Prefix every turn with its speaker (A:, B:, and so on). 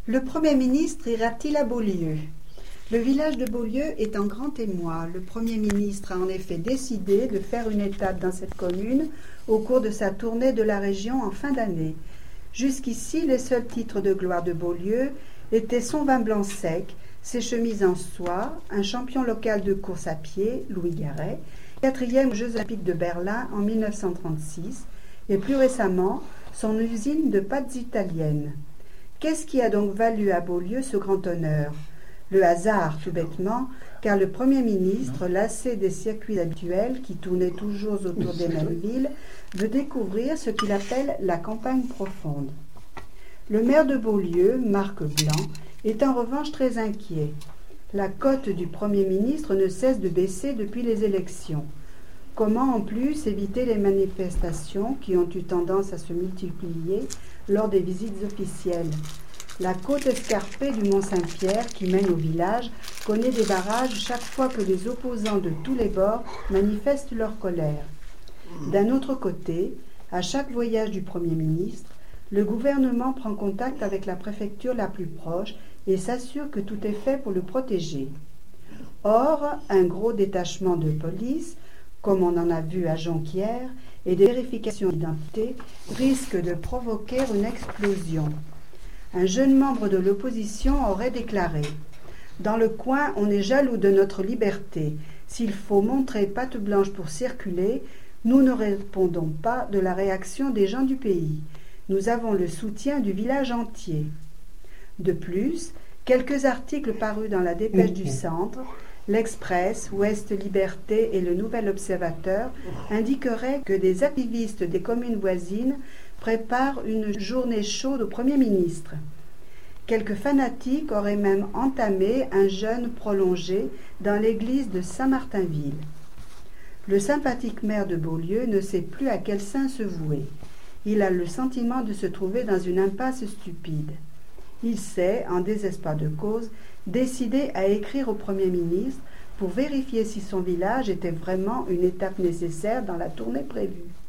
A: Le Premier ministre ira-t-il à Beaulieu? Le village de Beaulieu est en grand émoi. Le Premier ministre a en effet décidé de faire une étape dans cette commune au cours de sa tournée de la région en fin d'année. Jusqu'ici, les seuls titres de gloire de Beaulieu étaient son vin blanc sec, ses chemises en soie, un champion local de course à pied, Louis Garret, 4e aux Jeux Olympiques de Berlin en 1936, et plus récemment, son usine de pâtes italiennes. Qu'est-ce qui a donc valu à Beaulieu ce grand honneur? Le hasard, tout bêtement, car le Premier ministre, lassé des circuits habituels qui tournaient toujours autour des mêmes villes, veut découvrir ce qu'il appelle la campagne profonde. Le maire de Beaulieu, Marc Blanc, est en revanche très inquiet. La cote du Premier ministre ne cesse de baisser depuis les élections. Comment en plus éviter les manifestations qui ont eu tendance à se multiplier lors des visites officielles? La côte escarpée du Mont-Saint-Pierre qui mène au village connaît des barrages chaque fois que les opposants de tous les bords manifestent leur colère. D'un autre côté, à chaque voyage du Premier ministre, le gouvernement prend contact avec la préfecture la plus proche et s'assure que tout est fait pour le protéger. Or, un gros détachement de police, comme on en a vu à Jonquière, et des vérifications d'identité risquent de provoquer une explosion. Un jeune membre de l'opposition aurait déclaré « Dans le coin, on est jaloux de notre liberté. S'il faut montrer patte blanche pour circuler, nous ne répondons pas de la réaction des gens du pays. Nous avons le soutien du village entier. » De plus, quelques articles parus dans la Dépêche du Centre, l'Express, Ouest Liberté et le Nouvel Observateur indiqueraient que des activistes des communes voisines préparent une journée chaude au Premier ministre. Quelques fanatiques auraient même entamé un jeûne prolongé dans l'église de Saint-Martinville. Le sympathique maire de Beaulieu ne sait plus à quel saint se vouer. Il a le sentiment de se trouver dans une impasse stupide. Il s'est, en désespoir de cause, décidé à écrire au Premier ministre pour vérifier si son village était vraiment une étape nécessaire dans la tournée prévue.